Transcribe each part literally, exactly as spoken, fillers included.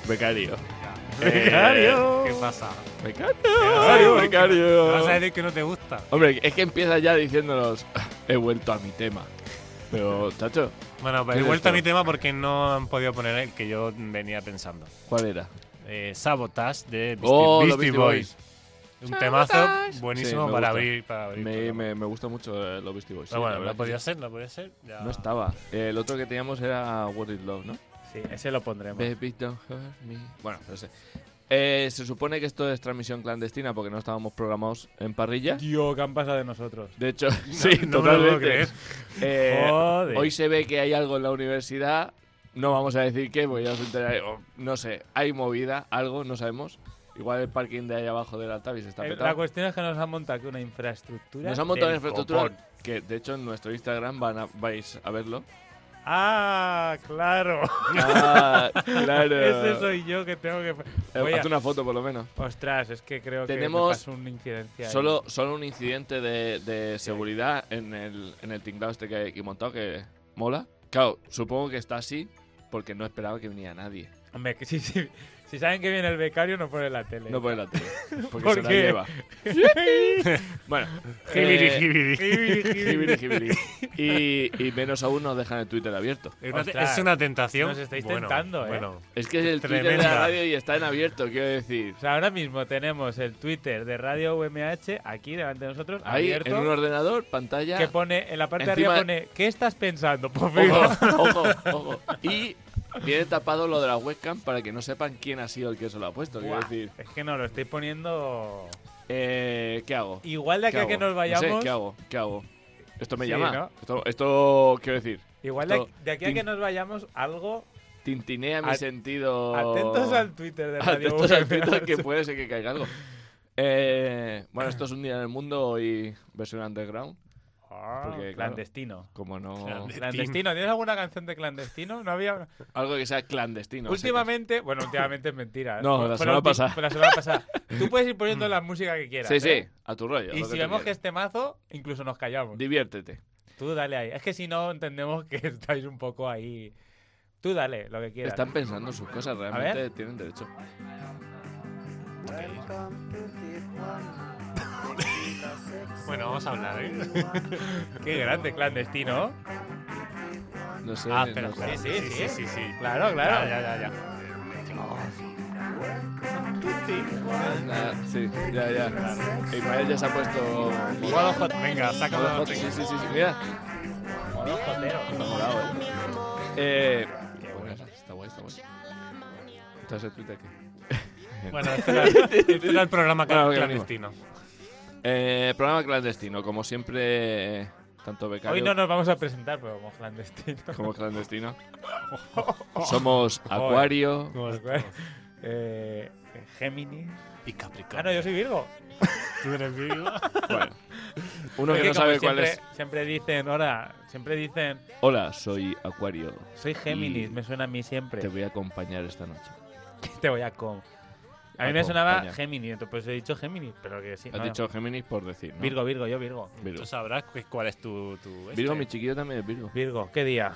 Becario. ¡Becario! ¿Qué pasa? Becario. Becario. Becario. ¿Me vas a decir que no te gusta? Hombre, es que empieza ya diciéndonos, he vuelto a mi tema. Pero, chacho, Bueno, ¿Qué pues he es vuelto a esto? mi tema porque no han podido poner el que yo venía pensando. ¿cuál era? Eh, Sabotage de Beastie, Oh, los Beastie Beastie Boys. Un temazo Sí, buenísimo me para gusta. abrir. Para abrir Me, programa. me, me gusta mucho eh, los Beastie Boys. Pero sí, bueno, la no verdad podía que sí. ser, no podía ser. Ya. No estaba. Eh, el otro que teníamos era What is Love, ¿no? Sí, ese lo pondremos. Baby, don't hurt me. Bueno, no sé. Eh, se supone que esto es transmisión clandestina porque no estábamos programados en parrilla. Tío, ¿qué han pasado de nosotros? De hecho, sí, no me lo puedo totalmente. creer. Eh, Joder. hoy se ve que hay algo en la universidad. No vamos a decir qué, porque ya os enteráis. O, no sé, hay movida, algo, no sabemos. Igual el parking de ahí abajo del Altavis está Eh, petado. La cuestión es que nos han montado aquí una infraestructura. Nos han montado una del infraestructura copón. que, de hecho, en nuestro Instagram van a- vais a verlo. Ah, claro. Ah, claro. Ese soy yo que tengo que. Eh, Voy a- Haz una foto, por lo menos. Ostras, es que creo Tenemos que me pasó una incidencia. ahí. Solo, solo un incidente de, de seguridad en el, en el tinglado este que he montado que mola. Claro, supongo que está así porque no esperaba que viniera nadie. Hombre, que sí, sí. Si saben que viene el becario, no ponen la tele. No pone la tele. Porque ¿Por se la qué? lleva. bueno. Jibiri, eh, jibiri. jibiri, jibiri. Y, y menos aún nos dejan el Twitter abierto. Es una, Ostras, es una tentación. nos estáis Bueno, tentando, ¿eh? Bueno, Es que es el Twitter de Tremenda. la radio y está en abierto, quiero decir. O sea, ahora mismo tenemos el Twitter de Radio U M H aquí delante de nosotros, Ahí, abierto, en un ordenador, pantalla. que pone, en la parte encima de de- arriba pone, ¿qué estás pensando? Pues venga. Ojo, ojo, ojo. Y viene tapado lo de la webcam para que no sepan quién ha sido el que se lo ha puesto. Quiero Buah, decir, es que no, lo estoy poniendo... eh, ¿qué hago? Igual de aquí ¿Qué a que hago? nos No vayamos... sé, ¿qué hago? ¿Qué hago? Esto me Sí, llama. ¿no? Esto, esto, quiero decir, Igual de, esto de aquí a tin- que nos vayamos, algo... tintinea mi At- sentido. Atentos al Twitter de Radio Atentos al U M H. Twitter que puede ser que caiga algo. Eh, bueno, esto es un día en el mundo y versión underground. Ah, Porque, claro, clandestino. Como no. Clandestino. Clandestino. ¿Tienes alguna canción de clandestino? No había... Algo que sea clandestino. últimamente... Bueno, últimamente es mentira. ¿eh? No, Fue- la fue semana ulti- pasada. fue la semana pasada. Tú puedes ir poniendo la música que quieras. Sí, sí, ¿eh? a tu rollo. Y lo si que tú vemos que quieras. este mazo, incluso nos callamos. Diviértete. Tú dale ahí. Es que si no, entendemos que estáis un poco ahí. Tú dale, lo que quieras. Están pensando sus cosas, realmente ver. tienen derecho. bueno, vamos a hablar, ¿eh? Qué grande, clandestino. No sé. Ah, espera, no sé. espera. Sí, sí, sí, sí, sí. Claro, claro. Ya, ya, ya. Ah, sí, ya, ya. Ismael ya se ha puesto. Modo hot. Venga, Modo sácalo. hot, Sí, sí, sí, sí. Mira. Modo jotero. Ha mejorado, eh. Eh. Qué bueno, está guay, está guay. Entonces el Twitter aquí. Bueno, este era, este era el programa Bueno, que clandestino. Eh, programa clandestino, como siempre, tanto becario Hoy no nos vamos a presentar, pero como clandestino. como clandestino. Somos Acuario. eh, Géminis. Y Ah, Capricornio. no, yo soy Virgo. ¿Tú eres Virgo? Bueno, uno Es que no como sabe cuál siempre, es. Siempre dicen, ahora, siempre dicen, Hola, soy Acuario. soy Géminis, Y me suena a mí siempre. Te voy a acompañar esta noche. Te voy a com. A mí A me sonaba acompañar. Géminis, entonces pues he dicho Géminis, pero que sí. Has no. dicho Géminis por decir, ¿no? Virgo, Virgo, yo Virgo. Virgo. Tú sabrás cu- cuál es tu. tu este. Virgo, mi chiquillo también es Virgo. Virgo, ¿qué día?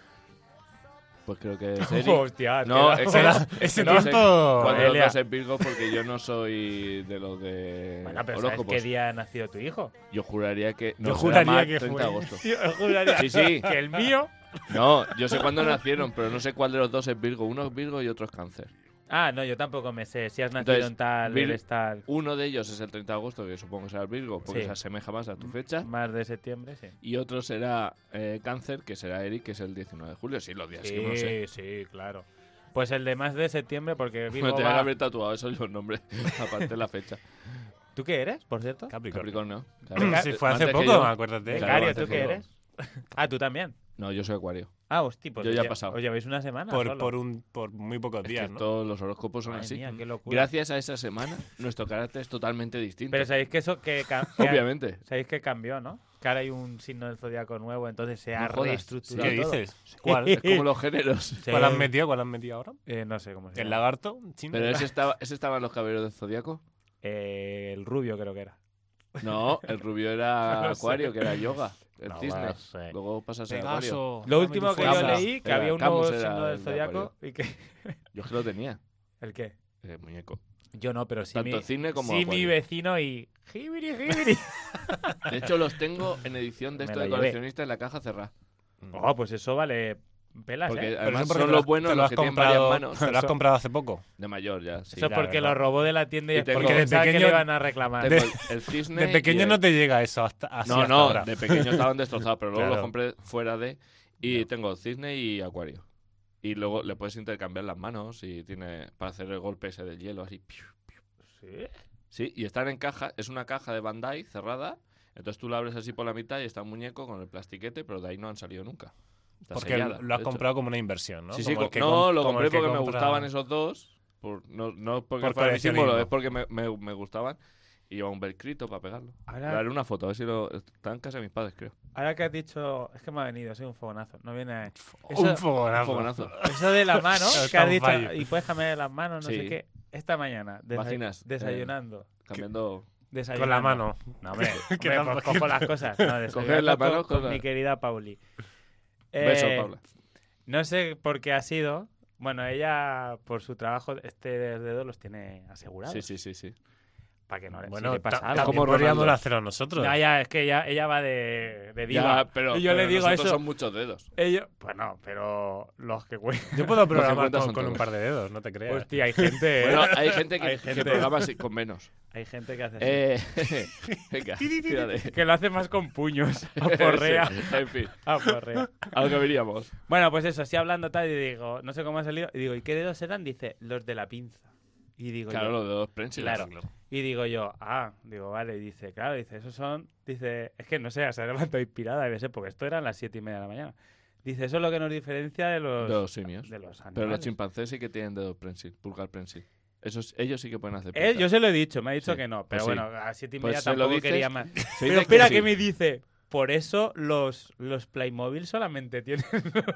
Pues creo que es Eric. Hostia, No, te es da- que Ese no sé tiempo. cuál de los Elia. dos es Virgo porque yo no soy de los de Bueno, pero ¿sabes horóscopos. qué día ha nacido tu hijo? Yo juraría que no, Yo será juraría más que treinta de fue. agosto. Yo juraría Sí, sí. que el mío... No, yo sé cuándo nacieron, pero no sé cuál de los dos es Virgo. Uno es Virgo y otro es Cáncer. Ah, no, yo tampoco me sé. Si has nacido Entonces, en tal, Vir- eres tal... Uno de ellos es el treinta de agosto, que supongo que será el Virgo, porque Sí. se asemeja más a tu fecha. Más de septiembre, sí. Y otro será eh, Cáncer, que será Eric, que es el diecinueve de julio. Sí, los días que no sé. Sí, sí, claro. Pues el de más de septiembre, porque Virgo Me tenía que va... haber tatuado esos los nombres, aparte de la fecha. ¿Tú qué eres, por cierto? Capricornio. Capricornio. Venga, Si fue hace Antes que poco, yo. acuérdate. Claro, Becario, antes ¿tú que qué yo. eres? Ah, tú también. No, yo soy Acuario. Ah, hostia, pues Yo os ya he lle- pasado. Os lleváis una semana Por, solo. por, un, por muy pocos Es días, que ¿no? todos los horóscopos son Madre así. mía, qué locura. Gracias a esa semana, nuestro carácter es totalmente distinto. Pero sabéis que eso que, ca- que- Obviamente. sabéis que cambió, ¿no? Que ahora hay un signo del zodiaco nuevo, entonces se ha No jodas. reestructurado ¿Qué todo. dices? ¿Cuál? Es como los géneros. Sí. ¿Cuál has metido? ¿Cuál has metido ahora? Eh, no sé cómo se ¿El llama. lagarto? ¿Chino? Pero ese estaba, ese estaba en los caballeros del Zodíaco. Eh, el rubio creo que era. No, el rubio era No lo sé. Acuario, que era yoga. El No, cisne. bueno, sé. Luego pasa a ser Acuario. Pegaso. Lo último que yo Camus. leí, que Era- había un Camus nuevo era signo del el de zodiaco y que... Yo es que lo tenía. ¿El qué? El muñeco. Yo no, pero sí Tanto mi, cine como sí mi acuario. vecino y... ¡Jibiri, jibiri! De hecho, los tengo en edición de Me esto la de llevé. coleccionista en la caja cerrada. Oh, pues eso vale pelas, Porque ¿eh? Pero además eso porque son te lo los has- buenos te lo los has que tienen varias comprado, manos. ¿Te lo has Eso- comprado hace poco? De mayor ya, sí. Eso ya, porque no. lo robó de la tienda y, Y es tengo- porque Porque de pensaba que le pequeño- iban a reclamar. Tengo el, el cisne De y pequeño el- no te llega eso hasta así No, hasta no, ahora. de pequeño estaban destrozados, pero luego Claro. los compré fuera de... Y tengo cisne y acuario. Y luego le puedes intercambiar las manos y tiene para hacer el golpe ese del hielo así. Piu. ¿Sí? Sí, y están en caja, es una caja de Bandai cerrada, entonces tú la abres así por la mitad y está un muñeco con el plastiquete, pero de ahí no han salido nunca. Está Porque sellada, lo has de hecho. comprado como una inversión, ¿no? Sí, sí, Como el co- que no, com- lo como compré el que porque me compra- gustaban esos dos, por, no, no porque Por fuera mi símbolo, coleccionismo. es porque me, me, me gustaban y lleva un velcrito para pegarlo. Ahora- Le haré una foto, a ver si lo... Está en casa de mis padres, creo. Ahora que has dicho... Es que me ha venido, soy un fogonazo. No viene... Un Eso, fogonazo. Un fogonazo. eso de la mano, Está que has on dicho... fire. Y puedes cambiar las manos, no Sí. sé qué. Esta mañana, desa- Vacinas, eh, desayunando. Cambiando... desayunando. Con la mano. No, hombre, Que hombre, tampoco- pues cojo las cosas. No, desayunando la con- mano con, con la- mi querida Pauli. Beso, Eh, Paula. No sé por qué ha sido. Bueno, ella, por su trabajo, este dedo los tiene asegurados. Sí, sí, sí, sí. Para que no le, Bueno, si le pasa ta- algo. también Como podríamos Ronaldo. hacerlo nosotros. No, ya, es que ella, ella va de, de diva. Ya, pero, y yo pero le digo nosotros eso. son muchos dedos. Ellos, pues no, pero los que cuentan. Yo puedo programar cuentas con, son con un todos. par de dedos, no te creas. Hostia, hay gente. ¿eh? Bueno, hay gente que, Hay que gente. programa así, con menos. Hay gente que hace así. Eh, venga, tírale. Que lo hace más con puños. A porrea. Sí, en fin, A porrea. a lo que veríamos. Bueno, pues eso, así hablando tal, y digo, no sé cómo ha salido. Y digo, ¿y qué dedos eran? Dice, los de la pinza. Y digo, Claro, yo, los dedos prensil. Claro. Y digo yo, ah, digo, vale. Y dice, claro, dice, esos son. Dice, es que no sé, se ha levantado inspirada, debe ser, porque esto eran las siete y media de la mañana. Dice, eso es lo que nos diferencia de los, De los simios. de los animales. Pero los chimpancés sí que tienen dedos prensil, pulgar prensil. Esos, ellos sí que pueden hacer Eh, pinzas. yo se lo he dicho, me ha dicho Sí, que no. pues Pero sí. bueno, a siete y Pues media se lo tampoco dices, quería más. Se Pero dice espera, sí. que me dice, por eso los, los Playmobil solamente tienen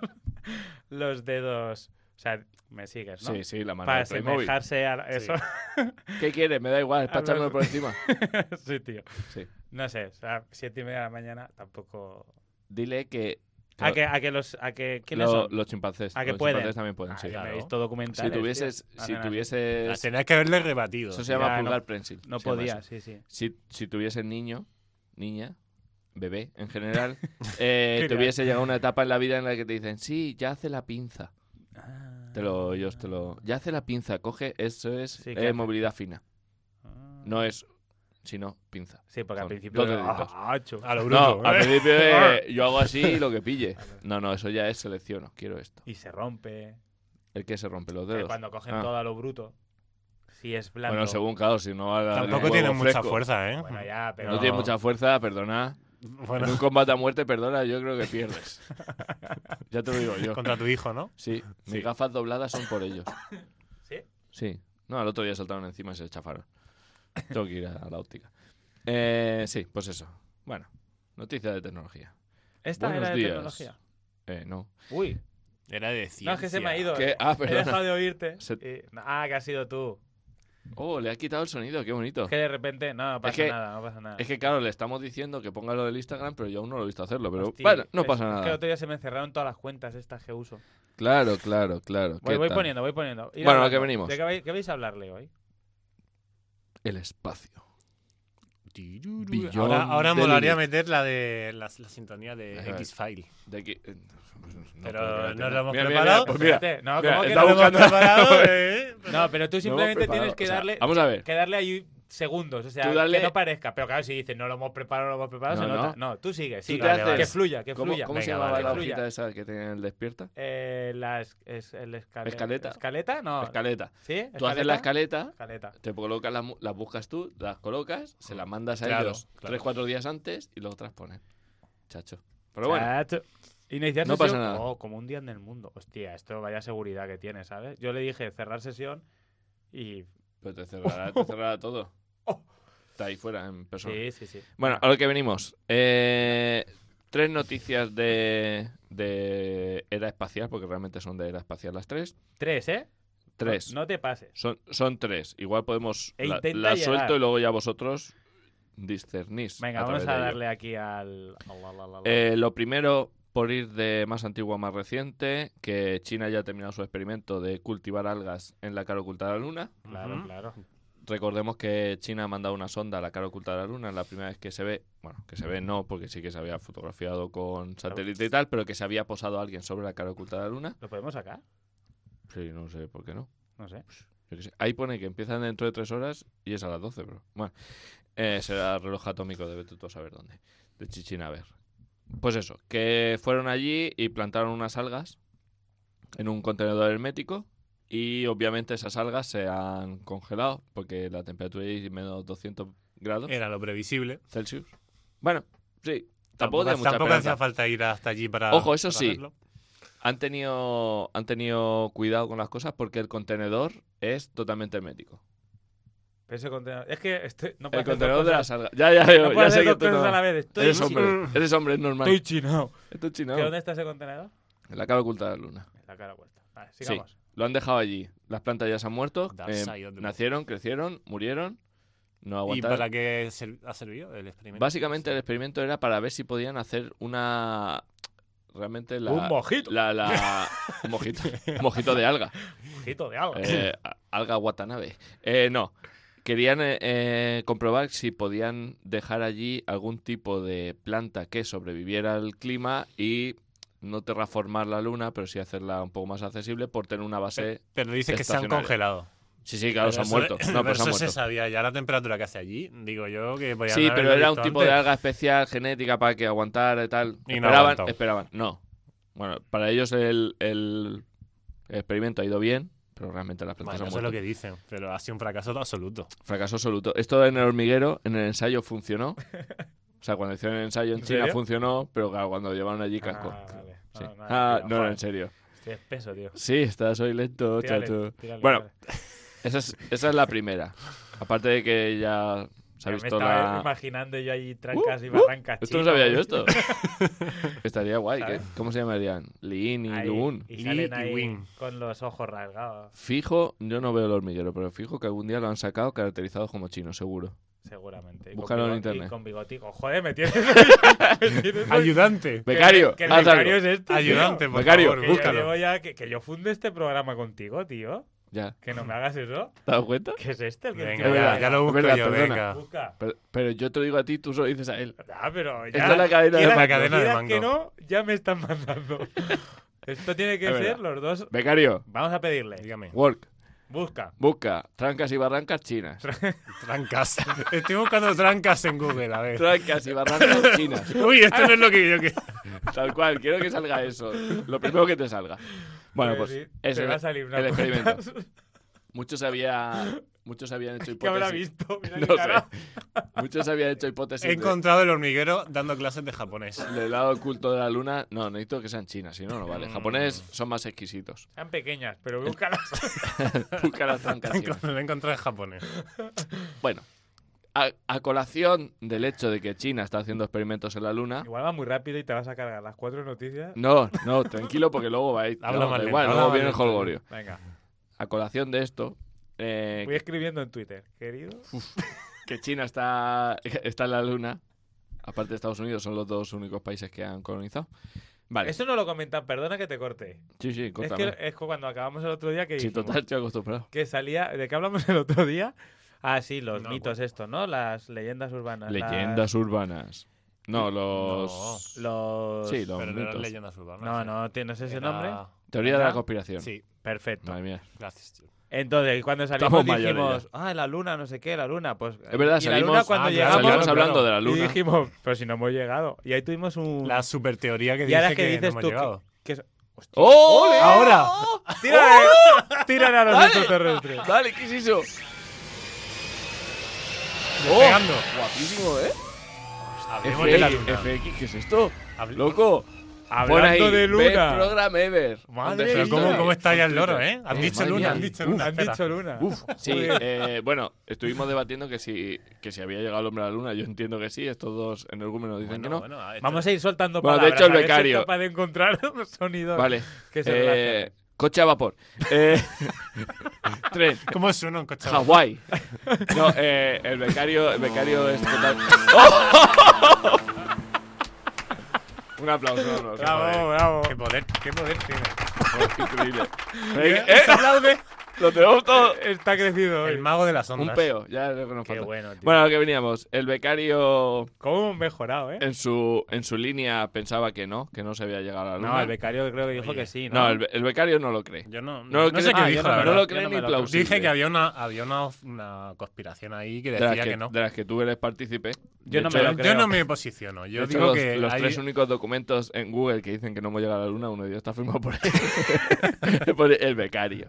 los dedos. O sea, me sigues, ¿no? Sí, sí, la mano Para de Playmobil. asemejarse a eso. ¿Qué quieres? Me da igual, es para A echármelo los- por encima. sí, tío. Sí. No sé, o sea, siete y media de la mañana tampoco. Dile que... A que, a que los. A que, ¿Quiénes lo- son? los chimpancés. ¿A que los pueden? chimpancés también pueden, Ah, sí. yo me he claro. visto documentales. Si tuvieses... tío. Si Hacen así. tuvieses... Tenías que haberle rebatido. Eso se llama Ya, no- pulgar prensil. No se llama podía, eso. sí, sí. Si, si tuviese niño, niña, bebé en general, eh, Qué tuviese llegado una etapa en la vida en la que te dicen, sí, ya hace la pinza. Ah. Te lo, ellos te lo... Ya hace la pinza, coge, eso es Sí, ¿qué eh, hace? movilidad fina. Ah. No es, sino pinza. Sí, porque al Son principio. dos deditos. Ah, chu. A lo No, bruto. al ¿eh? principio eh, yo hago así y lo que pille. No, no, eso ya es selecciono, quiero esto. Y se rompe. El que se rompe los Que dedos. cuando cogen Ah. todo a lo bruto. Si es blando. Bueno, según, claro, si no va a dar el Tampoco huevo tiene mucha fresco. fuerza, ¿eh? Bueno, ya, pero. No tiene mucha fuerza, perdona. Bueno, En un combate a muerte, perdona, yo creo que pierdes. Ya te lo digo yo. contra tu hijo, ¿no? Sí, mis gafas dobladas son por ellos. ¿Sí? Sí. No, al otro día saltaron encima y se chafaron. Tengo que ir a la óptica. Eh, sí, pues eso. Bueno, noticia de tecnología. Esta Buenos era de días. tecnología. Eh, no. Uy. Era de ciencia. No, es que se me ha ido. ¿Qué? Ah, He dejado perdona. de oírte. Se- y- Ah, que has sido tú. Oh, le ha quitado el sonido, qué bonito. Es que de repente. No, no pasa que- nada, no pasa nada. Es que, claro, le estamos diciendo que ponga lo del Instagram, pero yo aún no lo he visto hacerlo. Pero Hostia, bueno, no es- pasa Es que el nada. otro día se me cerraron todas las cuentas estas que uso. Claro, claro, claro. Voy, ¿Qué voy tal? poniendo, voy poniendo. Ir Bueno, ¿a hablando. qué venimos? ¿De qué vais, qué vais a hablarle hoy? El espacio. Ahora, ahora de molaría Lilith. meter la de la, la sintonía de A ver. X-File. De aquí. eh, pues no, Pero espérate, no lo hemos mira, preparado. Mira, pues mira, Espérate, no, mira, ¿cómo que está no? No lo hemos buscando- preparado, ¿eh? No, pero tú No simplemente hemos tienes preparado. que O sea, darle, vamos a ver. que darle ahí segundos, o sea, Tú dale- que no parezca. Pero claro, si dices no lo hemos preparado, no lo hemos preparado, No, se no. nota. No, tú sigue, Tú sigue. te Vale, haces- vale. Que fluya, que ¿Cómo, fluya. ¿cómo se Venga, llamaba vale, la vale. hojita esa que tiene en el despierta? Eh, la es, es el escaleta. Escaleta. ¿Escaleta? No. Escaleta. ¿Sí? Tú haces la escaleta, Escaleta. te colocas las, mu- las buscas tú, las colocas, se las mandas a Claro, ellos claro. tres, cuatro días antes y luego transponen. Chacho. Pero bueno, Chacho. Iniciar No sesión. pasa nada. Oh, como un día en el mundo. Hostia, esto vaya seguridad que tiene, ¿sabes? Yo le dije cerrar sesión y. pues te cerrará, te cerrará todo. Oh. Está ahí fuera, en persona. Sí, sí, sí. Bueno, a lo que venimos. Eh, tres noticias de, de era espacial, porque realmente son de era espacial las tres. Tres, ¿eh? Tres. No, no te pases. Son, son tres. Igual podemos... E la intenta la llegar. suelto y luego ya vosotros discernís. Venga, a vamos través a de ello. darle aquí al. al- al- al- al- Eh, lo primero, por ir de más antiguo a más reciente, que China ya ha terminado su experimento de cultivar algas en la cara oculta de la Luna. Claro, Ujú. claro. Recordemos que China ha mandado una sonda a la cara oculta de la Luna, es la primera vez que se ve, bueno, que se ve no, porque sí que se había fotografiado con satélite y tal, pero que se había posado alguien sobre la cara oculta de la Luna. ¿Lo podemos sacar? Sí, no sé por qué no. No sé. Yo qué sé. Ahí pone que empiezan dentro de tres horas y es a las doce, pero bueno. Eh, será reloj atómico de vete tú a saber dónde. De Chichín a ver. Pues eso, que fueron allí y plantaron unas algas en un contenedor hermético y obviamente esas algas se han congelado porque la temperatura es menos doscientos grados Era lo previsible. Celsius. Bueno, sí. Tampoco, Tampoco, tiene mucha tampoco esperanza. hacía falta ir hasta allí para. Ojo, eso para sí. verlo. Han tenido, han tenido cuidado con las cosas porque el contenedor es totalmente hermético. Pero ese contenedor... Es que estoy... no puedo El hacer dos contenedor de cosas- las algas. Ya, ya, yo, No puedo ya hacer sé que dos tú cosas no. a la vez. Estoy, Eres hombre, eres hombre, es normal. estoy chinado. Esto es chino. ¿Que dónde está ese contenedor? En la cara oculta de la Luna. En la cara vuelta. Vale, Sí, sigamos. lo han dejado allí. Las plantas ya se han muerto. Dark eh, side of the nacieron, crecieron, murieron. No ¿Y aguantaron. para qué ser- ha servido el experimento? Básicamente el experimento era para ver si podían hacer una... Realmente la... Un mojito. La, la... un mojito. Un mojito de alga. Ojito de algo. Eh, a- alga Watanabe. Eh, no. Querían eh, eh, comprobar si podían dejar allí algún tipo de planta que sobreviviera al clima y no terraformar la Luna, pero sí hacerla un poco más accesible por tener una base... Pero dices que se han estacionaria. congelado. Sí, sí, claro, Pero se han eso- muerto. No, pero pero se han eso se muerto. sabía ya la temperatura que hace allí. Digo yo que podían Sí, pero haberlo era un visto tipo de antes. alga especial, genética, para que aguantara y tal. Y no esperaban, aguantó. esperaban. No. Bueno, para ellos el, el experimento ha ido bien, pero realmente las plantas Bueno, han eso es muerto. lo que dicen, pero ha sido un fracaso absoluto. Fracaso absoluto. Esto en el hormiguero, en el ensayo funcionó. O sea, cuando hicieron el ensayo en ¿En China serio? funcionó, pero claro, cuando llevaron allí cascó. Ah, vale. Sí. No, no, Ah, tío, no, joder. en serio. Estoy espeso, tío. Sí, estás hoy lento, Tírale, chato. tírale, Bueno, tírale. esa es, esa es la primera. Aparte de que ya se ha Ya me visto estaba la... imaginando yo ahí trancas Uh, y uh, barrancas. Esto no chinas, sabía yo güey. esto. Estaría guay. ¿Sabes? ¿qué? ¿Cómo se llamarían? Lin y Ahí, Lun. Y Lee salen y ahí Wing. con los ojos rasgados, Fijo, yo no veo el hormiguero, pero fijo que algún día lo han sacado caracterizados como chinos, seguro. seguramente. Y Búscalo con en bigo- internet. Y con bigotico. Joder, me tienes... me tienes- Ayudante. Becario, Que el haz becario algo. es este, Ayudante, tío. por Becario, favor, Que yo búscalo. llevo ya- que, que yo funde este programa contigo, tío. Ya, Que no me hagas eso. ¿te has dado cuenta? ¿Qué es este? El que Venga, tiene- Es ya, verdad, ya lo es busco verdad, yo, perdona. venga. Busca. Pero, pero yo te lo digo a ti, tú solo dices a él. Ah, pero ya. Esta es la cadena de quieras- mando. cadena de quieras mando. que no, ya me están mandando. Esto tiene que Es ser verdad. los dos. Becario, Vamos a pedirle. Dígame. work, Busca. busca trancas y barrancas chinas. Trancas. Estoy buscando trancas en Google, a ver. Trancas y barrancas chinas. Uy, esto no es lo que yo quiero. Tal cual, quiero que salga eso. Lo primero que te salga. Bueno, pues Sí, ese te va a es salir una el experimento. puta- Muchos había, muchos habían hecho ¿Qué habrá hipótesis. visto? Mira No mi cara. sé. Muchos habían hecho hipótesis He de- encontrado el hormiguero dando clases de japonés. del lado oculto de la luna. No, necesito que sean chinas, si no, no vale. Mm. Japonés son más exquisitos. Sean pequeñas, pero búscalas. Busca las trancas chinas. Lo he encontrado en japonés. Bueno, a, a colación del hecho de que China está haciendo experimentos en la luna. Igual va muy rápido y te vas a cargar las cuatro noticias. No, no, tranquilo, porque luego va a ir. Habla no, más da lento, igual, habla luego más viene el lento. jolgorio. Venga. A colación de esto, eh, Voy escribiendo en Twitter. Querido. que China está, está en la luna, aparte de Estados Unidos, son los dos únicos países que han colonizado. Vale, Eso no lo comentan, perdona que te corte. sí, sí, Es córtame. que es que cuando acabamos el otro día que Sí, dijimos total, estoy acostumbrado. que salía. ¿De qué hablamos el otro día? Ah, sí, los No, mitos estos, ¿no? Las leyendas urbanas. Leyendas urbanas. No, los... Los... Sí, los Pero no eran mitos. leyendas urbanas. No, sí. no, ¿tienes ese Era- nombre? Teoría de la ¿Verdad? conspiración. Sí, Perfecto. Madre mía. gracias, tío. Entonces, cuando salimos Estamos mayores dijimos, ah, la luna, no sé qué, la luna, pues... Es verdad, y la salimos, luna cuando ah, claro, llegamos... salimos claro, hablando claro. de la Y luna. dijimos, pero si no hemos llegado. Y ahí tuvimos un... La super teoría que y ahora dice que que, dices no hemos tú llegado. que... que es- ¡Oh! ¡Ole! ¡Ahora! ¡Tírale! ¡Tírale a los Dale. extraterrestres! Dale, ¿qué es eso? Despegando. Guapísimo, ¿eh? Hablemos de la luna. F X, ¿qué es esto? Hable- Loco. Pon Hablando ahí, de Best luna. program ever. Madre On the mía. Pero ¿cómo, history. cómo está ya el On loro, Twitter. eh? Han Eh, dicho madre luna, mía. han dicho luna. Han espera. dicho luna. Uf, sí, Joder. eh, bueno, estuvimos debatiendo que si, que si había llegado el hombre a la luna. Yo entiendo que sí, estos dos energúmenos dicen Bueno, que no. bueno, a ver, Vamos a ir soltando Bueno, de palabras. hecho, el a ver si es becario- capaz de encontrar sonidos Vale. que se Eh, relacionen. coche a vapor. Eh, tren. ¿Cómo suena un coche? Hawái. No, eh, el becario, el becario es total. Un aplauso. Un aplauso. Bravo, bravo. Qué poder, qué poder tiene. Increíble. ¿Eh? ¡Eh! aplaude. Lo tenemos todo. Está crecido hoy. El mago de las ondas. Un peo, ya es lo que nos Qué falta. bueno, tío. Bueno, a lo que veníamos. El becario ¿Cómo hemos mejorado, eh? en su, en su línea pensaba que no, que no se había llegado a la luna. No, el becario creo que dijo Oye. que sí, ¿no? No, el, be- el becario no lo cree. Yo no, No lo no sé cree- qué ah, dijo, yo la no me verdad. No lo Yo cree no me ni lo plausible. Dije que había una, había una, una conspiración ahí que de las decía que, que, no. de las que tú eres partícipe. Yo De no hecho, me lo Yo creo. no me posiciono. de Yo hecho, digo los, que los hay- tres únicos documentos en Google que dicen que no hemos llegado a la luna, uno de ellos está firmado por él. Por el becario.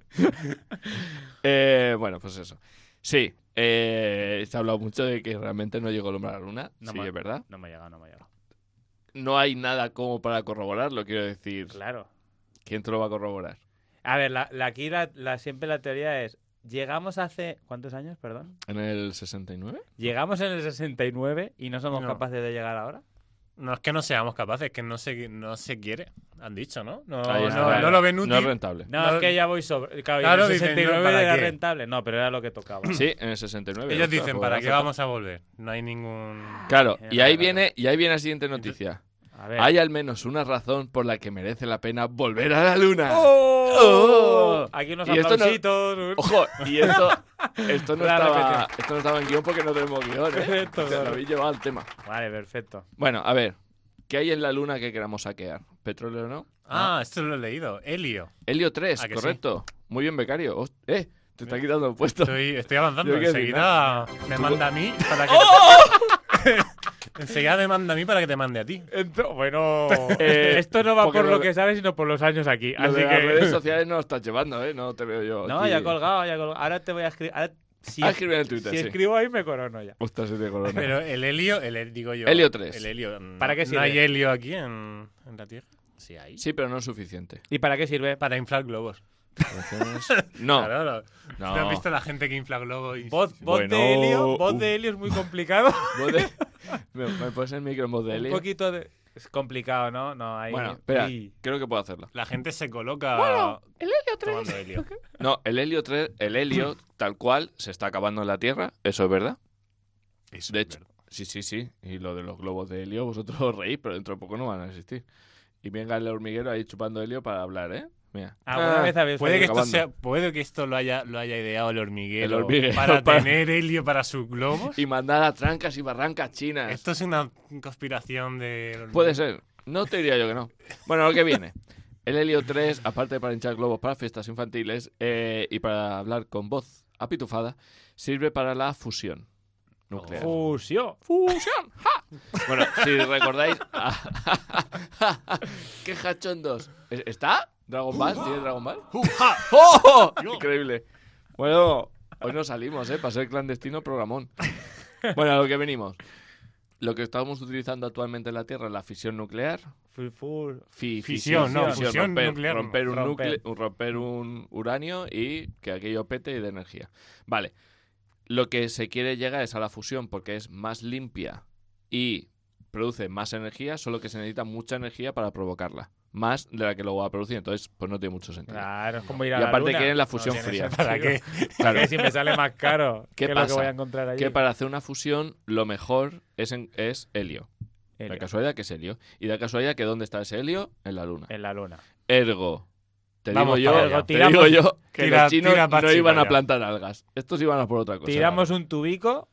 eh, bueno, pues eso. Sí, eh, se ha hablado mucho de que realmente no llegó el hombre a la luna. No sí, me- es verdad. No me ha llegado, no me ha llegado. No hay nada como para corroborarlo, quiero decir. Claro. ¿Quién te lo va a corroborar? A ver, la, la, aquí la, la- siempre la teoría es, llegamos hace, ¿cuántos años, perdón? ¿En el sesenta y nueve? Llegamos en el sesenta y nueve y no somos No. capaces de llegar ahora. No es que no seamos capaces, es que no se, no se quiere. Han dicho, ¿no? No, Ahí no, está. no lo ven útil. No es rentable. No, No, es que ya voy sobre. Claro, y claro, en el dicen, sesenta y nueve no, ¿para era qué? rentable. No, pero era lo que tocaba. Sí, en el sesenta y nueve. Ellos ostras, dicen, pues ¿para qué juegazo. vamos a volver? No hay ningún... Claro, Ya, y ya, ahí ya, viene, y ahí viene la siguiente noticia. A ver. Hay al menos una razón por la que merece la pena volver a la luna. ¡Oh! ¡Oh! Aquí unos Y esto no- aplausitos. un- Ojo, y esto, esto, no Una estaba, repetición. esto no estaba en guión porque no tenemos guión, ¿eh? Esto, Te claro. lo habéis llevado al tema. Vale, perfecto. Bueno, a ver. ¿Qué hay en la luna que queramos saquear? ¿Petróleo no? Ah, esto lo he leído. Helio. Helio tres, ¿A que correcto. Muy bien, becario. Host- eh, te está quitando el puesto. Estoy, estoy avanzando. Yo quiero decir Enseguida me manda a mí para que... Enseguida me manda a mí para que te mande a ti. Ento- bueno, Eh, esto no va porque por lo lo de- que sabes, sino por los años aquí. Lo Así de las que. redes sociales no lo estás llevando, ¿eh? No te veo yo. No, aquí. ya he colgado, ya he colgado. Ahora te voy a escribir. Ahora, si Ah, escribe en el Twitter, si sí. escribo ahí, me corono ya. Ostras, se te corona. Pero el helio, el hel- digo yo. Helio tres. El helio. no- ¿Para qué ¿No sirve? hay helio aquí en, en la Tierra? Sí, hay. Sí, pero no es suficiente. ¿Y para qué sirve? Para inflar globos. No, Claro, no. no. ¿No has visto la gente que infla globos? Y... Voz, voz Bueno, de helio. Voz uf. de helio es muy complicado. ¿Vos de- ¿Me, me pones el micro en voz de Un Helio? poquito de. Es complicado, ¿no? No, ahí. Bueno, espera, Uy. creo que puedo hacerlo. La gente se coloca El helio tomando helio. No, el helio tres, el helio tal cual se está acabando en la Tierra, eso es verdad. Eso De es hecho, verdad. sí, sí, sí. Y lo de los globos de helio, vosotros os reís, pero dentro de poco no van a existir. Y venga el hormiguero ahí chupando helio para hablar, ¿eh? Mira. ¿Alguna Ah, vez habéis Puede que, acabando. esto sea, puede que esto lo haya, lo haya ideado el hormiguero, El hormiguero para, para- tener helio para sus globos. Y mandar a trancas y barrancas chinas. Esto es una conspiración de... Puede ser. No te diría yo que no. Bueno, lo que viene. El helio tres, aparte de para hinchar globos para fiestas infantiles eh, y para hablar con voz apitufada, sirve para la fusión nuclear. Fusión. ¡Fusión! ¡Ja! Bueno, si recordáis... ¡Qué hachondos! ¿Es- ¿Está? ¿Dragon Ball? ¿Tiene Dragon Ball? ¡Oh! Increíble. Bueno, hoy no salimos, ¿eh? Para ser clandestino, programón. Bueno, a lo que venimos. Lo que estamos utilizando actualmente en la Tierra es la fisión nuclear. Fu- fu- Fi- Fisión, no, fusión romper, nuclear no. romper un Romper. núcleo, un- romper un uranio y que aquello pete y de energía. Vale. Lo que se quiere llegar es a la fusión porque es más limpia y produce más energía, solo que se necesita mucha energía para provocarla. Más de la que luego va a producir. Entonces, pues no tiene mucho sentido. Claro, es como ir Y a la aparte luna. quieren la No fusión tiene fría. sentido. ¿Para qué? Claro. Que si me sale más caro ¿Qué que lo que pasa? voy a encontrar allí. Que para hacer una fusión, lo mejor es, en- es helio. Helio. La casualidad que es helio. Y la casualidad que ¿dónde está ese helio? En la luna. En la luna. Ergo. Te Vamos digo para yo, allá. te digo Tiramos- yo que tira- los chinos tira no Pachi iban para a allá. plantar algas. Estos iban a por otra cosa. Tiramos un tubico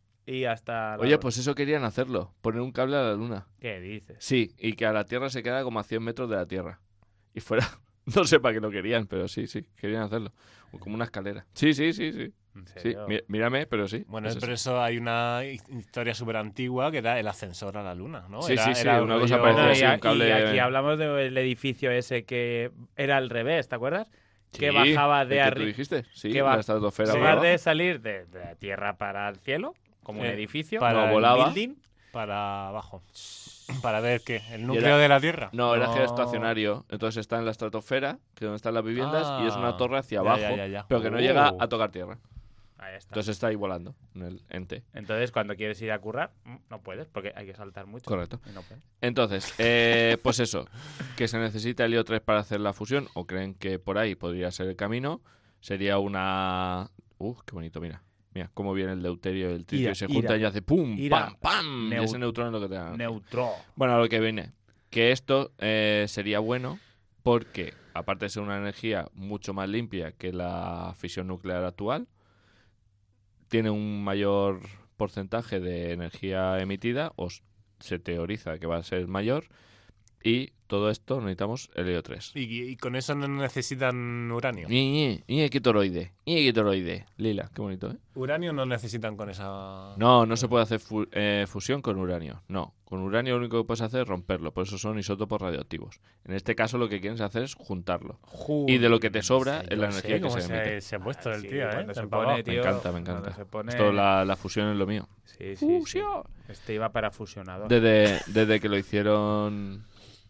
y hasta... la Oye, luna. pues eso querían hacerlo. Poner un cable a la luna. ¿Qué dices? Sí, y que a la Tierra se queda como a cien metros de la Tierra. Y fuera... No sé para qué lo querían, pero sí, sí, querían hacerlo. Como una escalera. Sí, sí, sí, sí. ¿En Sí, serio? mí- mírame, pero sí. Bueno, es por eso. eso hay una hi- historia súper antigua que era el ascensor a la luna, ¿no? Sí, Era- sí, sí, era una rollo- cosa Bueno, parecida y, así, un a- y cable- aquí hablamos del edificio ese que era al revés, ¿te acuerdas? que Sí, bajaba el de que tú arriba. dijiste, sí, que va- la estratosfera. En Sí. lugar volaba. de salir de, de la tierra para el cielo, como un Eh, edificio, para No, el volaba. building, para abajo. Para ver qué, el núcleo era- de la Tierra. No, era No. geoestacionario. Entonces está en la estratosfera, que es donde están las viviendas, y es una Ah, torre hacia ya, abajo, ya, ya, ya. pero que no Uh. llega a tocar tierra. ahí está. Entonces está ahí volando en el ente. Entonces, cuando quieres ir a currar, mm, no puedes, porque hay que saltar mucho. Correcto. Y no puedes. Entonces, eh, pues eso, que se necesita helio tres para hacer la fusión, o creen que por ahí podría ser el camino, sería una... Uh, qué bonito, mira. Mira cómo viene el deuterio y el tritio Ira, y se juntan ira. y hace pum, Ira. pam, pam, y Neu- ese neutrón es lo que te da. Neutro. Bueno, a lo que viene. que esto eh, sería bueno porque, aparte de ser una energía mucho más limpia que la fisión nuclear actual, tiene un mayor porcentaje de energía emitida, o s- se teoriza que va a ser mayor, y todo esto necesitamos helio tres. Y, y con eso no necesitan uranio. Y, y, y toroide, y toroide. Lila, qué bonito, ¿eh? Uranio no necesitan con esa... No, no se puede hacer fu- eh, fusión con uranio. No, con uranio lo único que puedes hacer es romperlo, por eso son isótopos radioactivos. En este caso lo que quieres hacer es juntarlo. Y de lo que te sobra es la energía que cómo se se, emite. se ha puesto el Sí, tío, ¿eh? cuando se Empapado. pone, Me tío, encanta, me cuando encanta. se pone- Esto, la, la fusión es lo mío. Sí, sí, sí. Fusión. Este iba para fusionador. Desde, desde que lo hicieron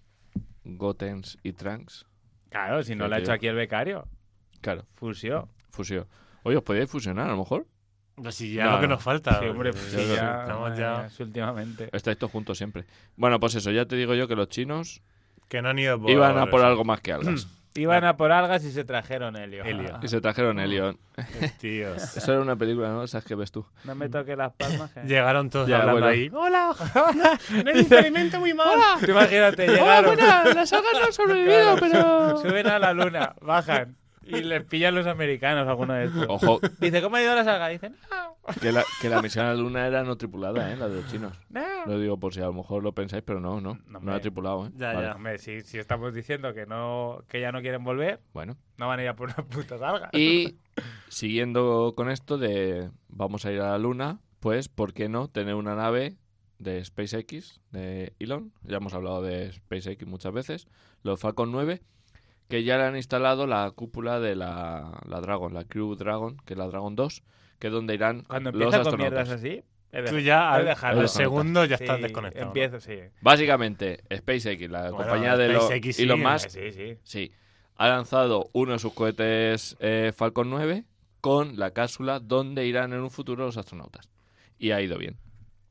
Gotenks y Trunks, Claro, si no Sí, lo ha tío. hecho aquí el becario. claro, Fusión. fusión. Oye, ¿os podíais fusionar a lo mejor? Pues si ya No, lo que no. nos falta. Sí, hombre, pues, sí, yo creo ya, que estamos madre ya- mía, sí, últimamente. Estáis todos juntos siempre. Bueno, pues eso, ya te digo yo que los chinos Que no han ido por... iban a por eso. algo más que algas. Iban a por algas y se trajeron helio. Helio. Y se trajeron helio. Tíos. Eso era una película, ¿no? Esas que ves tú. No me toques las palmas. que- Llegaron todos Ya, hablando bueno. ahí. ¡Hola! ¡Un experimento muy mal! Tú imagínate, llegaron. las algas no han sobrevivido, pero... Suben a la luna, bajan. Y les pillan los americanos alguno de estos. Ojo, Dice, ¿cómo ha ido la salga? Dicen, no, que la, que la misión a la luna era no tripulada, ¿eh? La de los chinos. no. Lo digo por si a lo mejor lo pensáis, pero no, no. No, No, era hombre. tripulado, ¿eh? Ya, Vale. ya. Hombre, si, si estamos diciendo que no que ya no quieren volver, Bueno. no van a ir a por una puta salga. Y siguiendo con esto de vamos a ir a la luna, pues, ¿por qué no tener una nave de SpaceX, de Elon? Ya hemos hablado de SpaceX muchas veces. Los Falcon nueve, que ya le han instalado la cúpula de la, la Dragon, la Crew Dragon, que es la Dragon dos, que es donde irán Cuando los empieza con mierdas astronautas. así, he de- Tú ya he al, dejarlo. al segundo ya Sí, estás desconectado. ¿no? Empiezo, sí. Básicamente, SpaceX, la Bueno, compañía de los SpaceX sí, Elon Musk, Sí, sí. sí, ha lanzado uno de sus cohetes eh, Falcon nueve con la cápsula donde irán en un futuro los astronautas. Y ha ido bien.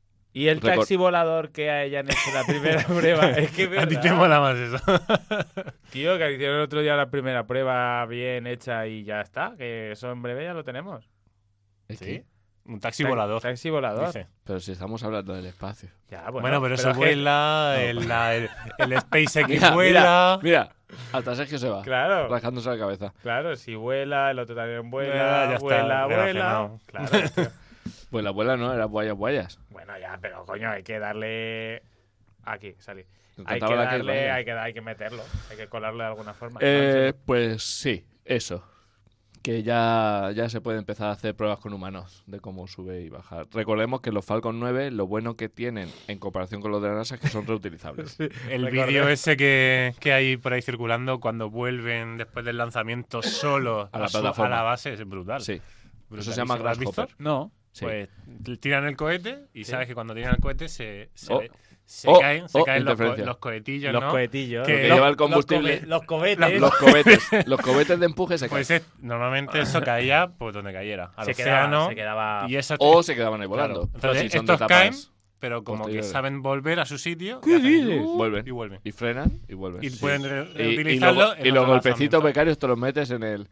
Y el Recor- taxi volador que hayan hecho la primera prueba. Es que es A ti te verdad. mola más eso. Tío, que hicieron el otro día la primera prueba bien hecha y ya está. Que eso en breve ya lo tenemos. Es ¿Sí? que- Un taxi Ta- volador. Taxi volador. dice. pero si estamos hablando del espacio. Ya, bueno, Bueno, pero, eso es que- vuela, el, la- el, el SpaceX Mira, vuela. Mira, hasta Sergio se va, Claro, rascándose la cabeza. claro, si vuela, el otro también vuela, Ya, ya está vuela, vuela. relacionado. Claro, tío. Pues la abuela no, era guayas guayas. Bueno, ya, pero coño, hay que darle. Aquí, salí. Me Hay que encantaba la que darle, vaya. hay que, hay que meterlo. Hay que colarlo de alguna forma. Eh, pues sí, eso. Que ya, ya se puede empezar a hacer pruebas con humanos de cómo sube y baja. Recordemos que los Falcon nueve, lo bueno que tienen en comparación con los de la NASA es que son reutilizables. El Recordé. vídeo ese que, que hay por ahí circulando cuando vuelven después del lanzamiento solo A la su- plataforma. a la base es brutal. Sí, eso Brutalísimo. se llama ¿Lo has visto? Grasshopper. No. Sí. Pues tiran el cohete y Sí. sabes que cuando tiran el cohete se, se, Oh. se Oh, caen, se oh, caen los, co- interferencia. los cohetillos, Los ¿no? cohetillos. Que- Lo que Los- lleva el combustible. Los, cohe- los cohetes. Los cohetes, los cohetes de empuje se caen. Pues es- normalmente eso caía pues donde cayera, al se, quedaba, océano. se quedaba. Y eso O se quedaban ahí claro. volando. Entonces, Sí, son de estos etapas caen, pero como posteriores. que saben volver a su sitio. ¿Qué y hacen dices? ¡uh! Vuelven. Y vuelven. Y frenan y vuelven. Y Sí. pueden re- Y, y, reutilizarlo luego- en y los otro golpecitos lanzamiento. becarios te los metes en el...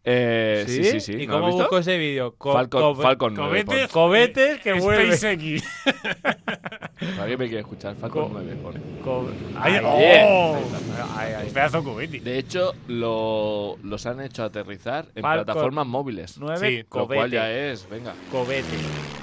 Eh, sí, sí, sí. ¿Y ¿No has cómo visto? busco ese vídeo? Co- Falcon, co- Falcon nueve. Cohetes, Cohetes que vuelven. SpaceX. pon. ¿Alguien me quiere escuchar? Falcon Co- nueve. pon. Co- Ay, Ay, ¡oh! ay, ay. Pedazo de cohete. De hecho, lo- los han hecho aterrizar en Falcon plataformas móviles. Nueve, Sí, Lo cual cobete. ya es, venga, Cobete.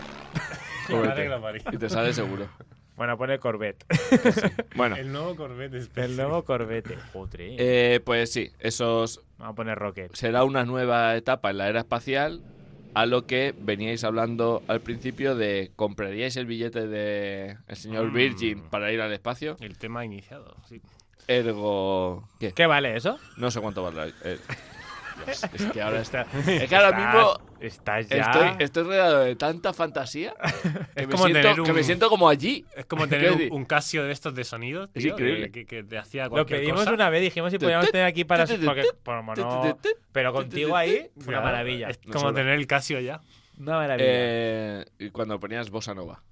cobete. La María. Y te sale seguro. Bueno, pone Corvette. Bueno, El nuevo Corvette El SpaceX. nuevo Corvette. Joder. eh, pues sí, esos Vamos a poner Rocket. será una nueva etapa en la era espacial, a lo que veníais hablando al principio de ¿compraríais el billete de el señor Mm. Virgin para ir al espacio? El tema iniciado, sí. Ergo... ¿Qué? ¿Qué vale eso? No sé cuánto vale. eh, Dios, es que ahora está... Es que ahora Estás- mismo Estás ya. estoy, estoy rodeado de tanta fantasía que, Es me como siento, tener que me un- siento como allí. Es como Quiero tener un, decir- un Casio de estos de sonido, Es tío, increíble. que, que te hacía Lo cualquier pedimos cosa. una vez, dijimos si podíamos tener aquí para. Porque, como no- pero contigo ahí, una Claro, maravilla. Es No como solo. tener el Casio ya. Una maravilla. Eh, y cuando ponías Bossa Nova.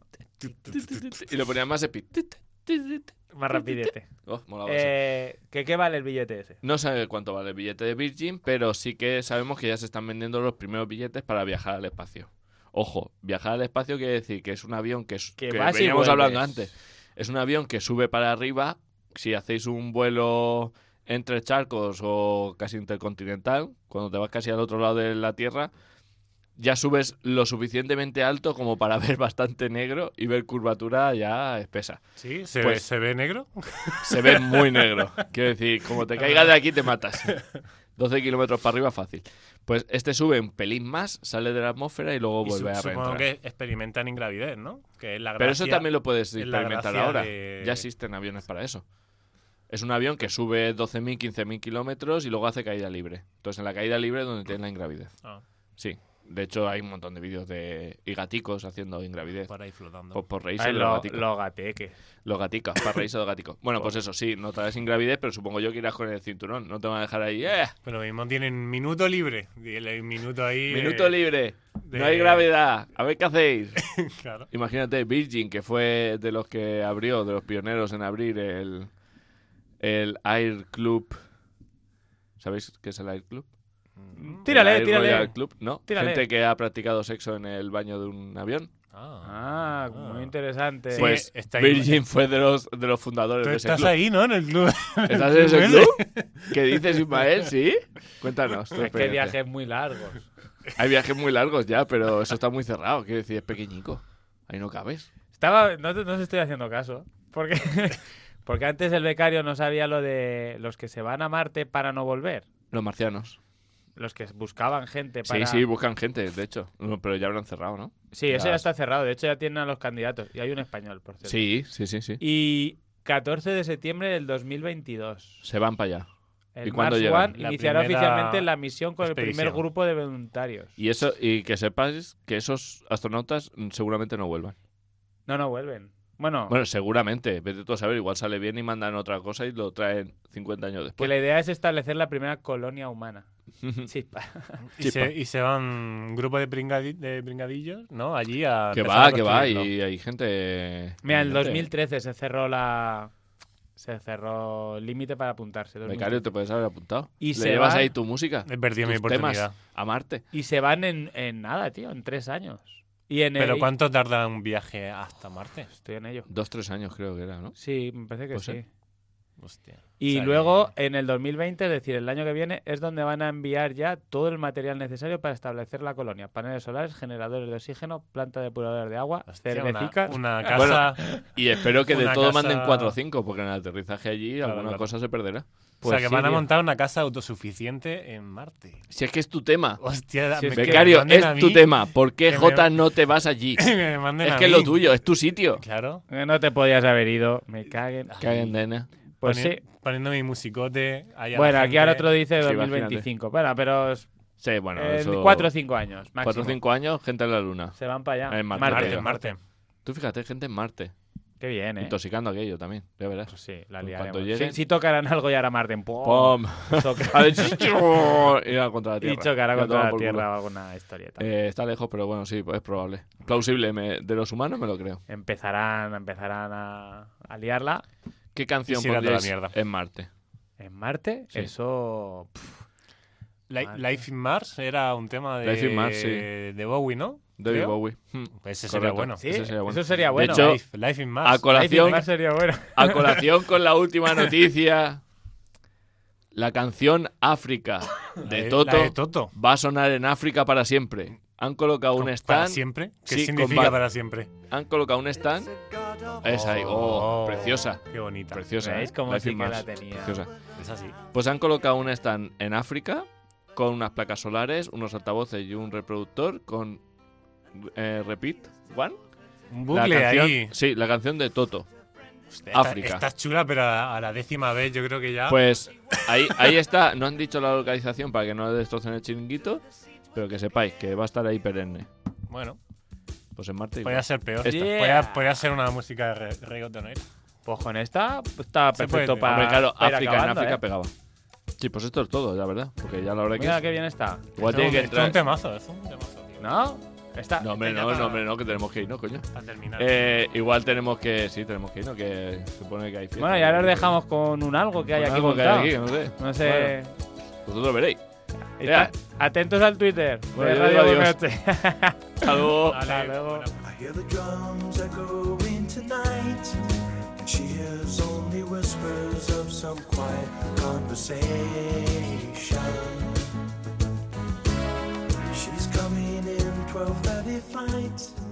Y lo ponías más speed. Más rapidete. Oh, molaba eso. Eh, ¿qué, ¿Qué vale el billete ese? No sé cuánto vale el billete de Virgin, pero sí que sabemos que ya se están vendiendo los primeros billetes para viajar al espacio. Ojo, viajar al espacio quiere decir que es un avión que, es, Que que vas y veníamos vuelves. hablando antes. Es un avión que sube para arriba si hacéis un vuelo entre charcos o casi intercontinental, cuando te vas casi al otro lado de la Tierra, ya subes lo suficientemente alto como para ver bastante negro y ver curvatura ya espesa. ¿Sí? ¿Se, Pues- ve, ¿Se ve negro? Se ve muy negro. Quiero decir, como te caigas de aquí te matas. doce kilómetros para arriba fácil. Pues este sube un pelín más, sale de la atmósfera y luego Y vuelve su- a supongo reentrar. que experimentan ingravidez, ¿no? Que es la Pero eso gracia- también lo puedes es la experimentar gracia ahora. de- Ya existen aviones para eso. Es un avión que sube doce mil, quince mil kilómetros y luego hace caída libre. Entonces en la caída libre es donde tiene la ingravidez. Ah, Sí. De hecho hay un montón de vídeos de y gaticos haciendo ingravidez. por ahí flotando. Por, por reírse Ay, de los lo, gaticos. lo gateques. Los gaticos, para reírse de los gaticos. Bueno, pues eso, sí, no traes ingravidez, pero supongo yo que irás con el cinturón. No te van a dejar ahí, ¡eh! Pero mismo tienen minuto libre. Dile un minuto ahí. de- Minuto libre. de- No hay gravedad. A ver qué hacéis. Claro. Imagínate, Virgin, que fue de los que abrió, de los pioneros en abrir el, el Air Club. ¿Sabéis qué es el Air Club? Tírale, el Air tírale. Royal Club, ¿no? Tírale. Gente que ha practicado sexo en el baño de un avión. Ah, muy interesante. Sí, Pues está ahí. Virgin fue de los, de los fundadores Tú de ese estás club. ahí, ¿no? En el club. ¿Estás en ese club? ¿Qué dices, Ismael? ¿Sí? Cuéntanos. tu Es que experiencia. viajes muy largos. Hay viajes muy largos ya, pero eso está muy cerrado. Quiero decir, es pequeñico. Ahí no cabes. Estaba, no, te- no os estoy haciendo caso. Porque, porque antes el becario no sabía lo de los que se van a Marte para no volver. Los marcianos. Los que buscaban gente para... Sí, sí, buscan gente, de hecho. No, pero ya habrán cerrado, ¿no? Sí, eso Ya- ya está cerrado. De hecho, ya tienen a los candidatos. Y hay un español, por cierto. Sí, sí, sí, sí. Y catorce de septiembre del dos mil veintidós. Se van para allá. El ¿Y cuándo Mars llegan? One La iniciará primera oficialmente la misión con el primer expedición. grupo de voluntarios. Y eso, y que sepáis que esos astronautas mm, seguramente no vuelvan. No, no vuelven. Bueno, Bueno, seguramente. Vete tú a saber, igual sale bien y mandan otra cosa y lo traen cincuenta años que después. la idea es establecer la primera colonia humana. Chispa. Y Chispa. se, y se van un grupo de, pringadi- de pringadillos, ¿no? Allí a. Que empezar a va, que va, construirlo. y hay gente... Mira, en hay el dos gente. mil trece se cerró la... Se cerró el límite para apuntarse. dos mil trece. Becario, te puedes haber apuntado. Y ¿Le se llevas va- ahí tu música? He perdido mi tus temas oportunidad. a Marte. Y se van en, en nada, tío, en tres años. Y en Pero el... ¿cuánto tarda un viaje hasta Marte? Estoy en ello. Dos, tres años creo que era, ¿no? Sí, me parece que Pues sí. sí. Hostia. Y O sea luego, que- en el dos mil veinte, es decir, el año que viene, es donde van a enviar ya todo el material necesario para establecer la colonia. Paneles solares, generadores de oxígeno, planta depuradora de agua, Hostia, una, cervecicas... una casa. Y espero que de Una todo casa- manden cuatro o cinco, porque en el aterrizaje allí Claro, alguna claro. cosa se perderá. o Pues sea, que sí, van a tío. montar una casa autosuficiente en Marte. Si es que es tu tema. Hostia, Si es me- que- Becario, manden es a tu mí, tema. ¿Por qué, que me- Jota, no te vas allí? que me manden Es a que es mí. lo tuyo, es tu sitio. Claro. Eh, No te podías haber ido, me caguen. Caguen, nena. Pues Poni- sí. Poniendo mi musicote. ahí a la Bueno, aquí gente. ahora otro dice Sí, dos mil veinticinco. Bueno, pero es- Sí, bueno, en eso... cuatro o cinco años, máximo. Cuatro o cinco años, gente en la luna. Se van para allá. En Marte. Marte, Marte. Marte. Tú fíjate, gente en Marte. Qué bien, ¿eh? Intoxicando aquello también, ya verás. Pues sí, la En liaremos. cuanto lleguen- Si, si tocarán algo ya hará Marten. ¡Pum! Choca- A ver, irá contra la Tierra. y chocará Ya contra toma la por culo. Tierra o alguna historieta. Eh, está lejos, pero bueno, sí, pues es probable. Plausible, me- de los humanos me lo creo. Empezarán, empezarán a, a liarla. ¿Qué canción Y se irá toda la pondríais mierda. en Marte? En Marte, Sí. eso... pff, Li- Marte. Life in Mars era un tema de, Life in Mars, sí. de Bowie, ¿no? David Creo. Bowie. Hmm. Pues ese Correcto. sería bueno. sí, ese sería bueno. eso sería bueno. hecho, Life, Life in Mars. A Life in colación, Mars sería bueno. a colación con la última noticia, la canción África La de Toto la de Toto. va a sonar en África para siempre. Han colocado un ¿Para stand. siempre? ¿Qué Sí, significa con- para siempre? Han colocado un stand. Es ahí, oh, preciosa. Qué bonita. Preciosa. ¿Veis ¿eh? cómo Life sí in que Mars, la tenía? preciosa. Es así. Pues han colocado un stand en África con unas placas solares, unos altavoces y un reproductor con eh, Repeat One. Un La bucle canción- ahí. Sí, la canción de Toto. Hostia, esta- África. Está chula, pero a, a la décima vez yo creo que ya. Pues ahí, ahí está. No han dicho la localización para que no destrocen el chiringuito, pero que sepáis que va a estar ahí perenne. bueno, Pues en Marte. podría igual. ser peor. Esta. Yeah. Podría, podría ser una música de re- reggaetonera. Pues con esta pues, está Se perfecto puede. para. Hombre, claro, para ir África, en acabando, África ¿eh? pegaba. Sí, pues esto es todo, la verdad. Porque ya la verdad que Mira es- qué bien está. igual Esto- tiene que esto es un entrar. temazo, es un temazo, tío. ¿No? Está. No, hombre, Ya no, para- no, hombre, no, que tenemos que ir, ¿no, coño? Para terminar. Eh, igual tenemos que. Sí, tenemos que ir, ¿no? Que supone que hay fiesta. Bueno, y ahora os dejamos con un algo que hay Con aquí algo que hay montado. aquí, no sé. No sé. Vosotros veréis. Está- Atentos al Twitter Bueno, de yo digo Radio adiós. Bocache. Hasta luego. Dale, hasta luego. bueno. I hear the drums echoing tonight, and she hears only whispers some quiet conversation. She's coming in twelve thirty flight.